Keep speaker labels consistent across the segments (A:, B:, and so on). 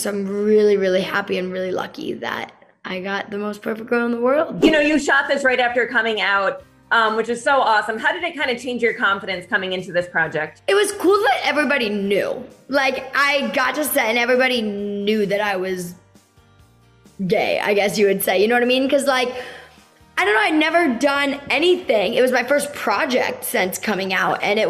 A: So I'm really, really happy and really lucky that I got the most perfect girl in the world.
B: You shot this right after coming out, which is so awesome. How did it kind of change your confidence coming into this project?
A: It was cool that everybody knew. Like, I got to set and everybody knew that I was gay, I guess you would say. You know what I mean? Because, like, I don't know, I'd never done anything. It was my first project since coming out. And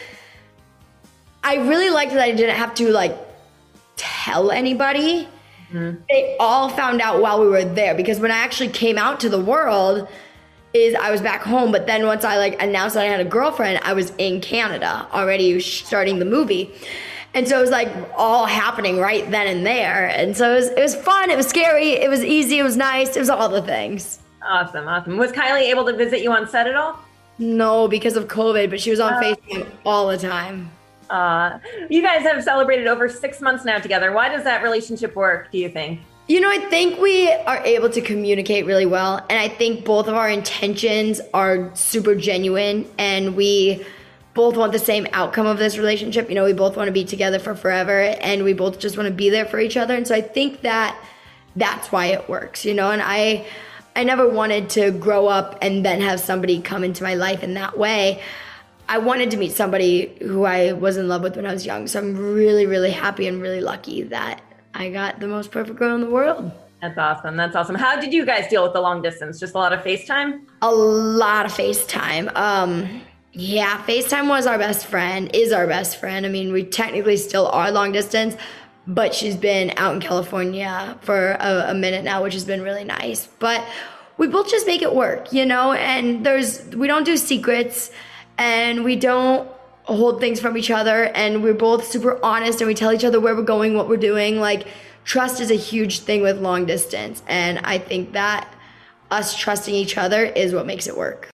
A: I really liked that I didn't have to, like, tell anybody. Mm-hmm. They all found out while we were there, because when I actually came out to the world, I was back home, but then once I announced that I had a girlfriend, I was in Canada already starting the movie. And so it was all happening right then and there. And so it was fun, it was scary, it was easy, it was nice, it was all the things.
B: Awesome. Was Kylie able to visit you on set at all?
A: No, because of COVID, but she was on FaceTime all the time.
B: You guys have celebrated over 6 months now together. Why does that relationship work, do you think?
A: I think we are able to communicate really well, and I think both of our intentions are super genuine, and we both want the same outcome of this relationship. We both want to be together for forever, and we both just want to be there for each other, and so I think that's why it works, and I never wanted to grow up and then have somebody come into my life in that way. I wanted to meet somebody who I was in love with when I was young, so I'm really, really happy and really lucky that I got the most perfect girl in the world.
B: That's awesome. That's awesome. How did you guys deal with the long distance? Just a lot of FaceTime?
A: A lot of FaceTime. Yeah, FaceTime is our best friend. I mean, we technically still are long distance, but she's been out in California for a minute now, which has been really nice. But we both just make it work, and we don't do secrets, and we don't hold things from each other, and we're both super honest, and we tell each other where we're going, what we're doing. Trust is a huge thing with long distance, and I think that us trusting each other is what makes it work.